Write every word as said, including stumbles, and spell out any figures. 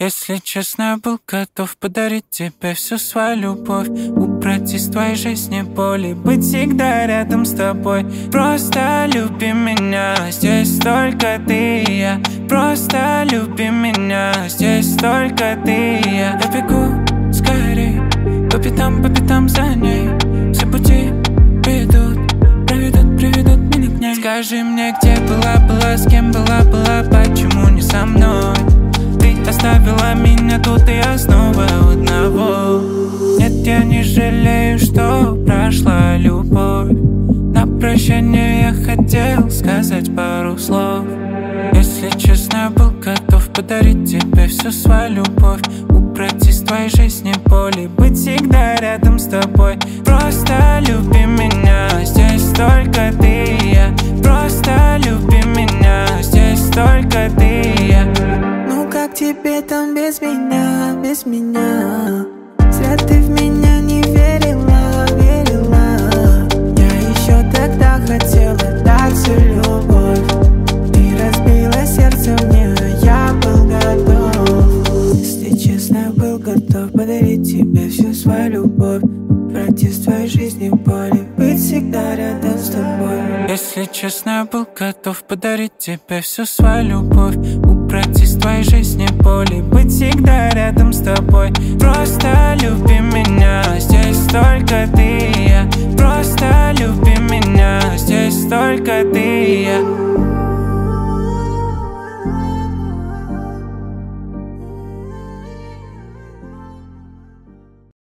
Если честно, я был готов подарить тебе всю свою любовь, убрать из твоей жизни боли, быть всегда рядом с тобой. Просто люби меня, здесь только ты и я. Просто люби меня, здесь только ты и я. Я бегу скорей, по пятам, по пятам за ней. Все пути ведут, приведут, приведут меня к ней. Скажи мне, где была, была, с кем была, была, почему не со мной? Ты оставила меня тут, и я снова у одного. Нет, я не жалею, что прошла любовь. На прощание я хотел сказать пару слов. Если честно, я был готов подарить тебе всю свою любовь, убрать из твоей жизни боли, быть всегда рядом с тобой. Просто люби меня, здесь только ты и я. Просто люби меня, здесь только ты и я. Ну как тебе там без меня, без меня? Зря ты в меня не верила, верила. Я еще тогда хотела дать всю любовь. Ты разбила сердце мне, а я был готов. Если честно, я был готов подарить тебе всю свою любовь, убрать из твоей жизни боли, быть всегда рядом с тобой. Если честно, я был готов подарить тебе всю свою любовь, убрать из твоей жизни боли, быть всегда рядом с тобой. Просто люби меня, здесь только ты и я.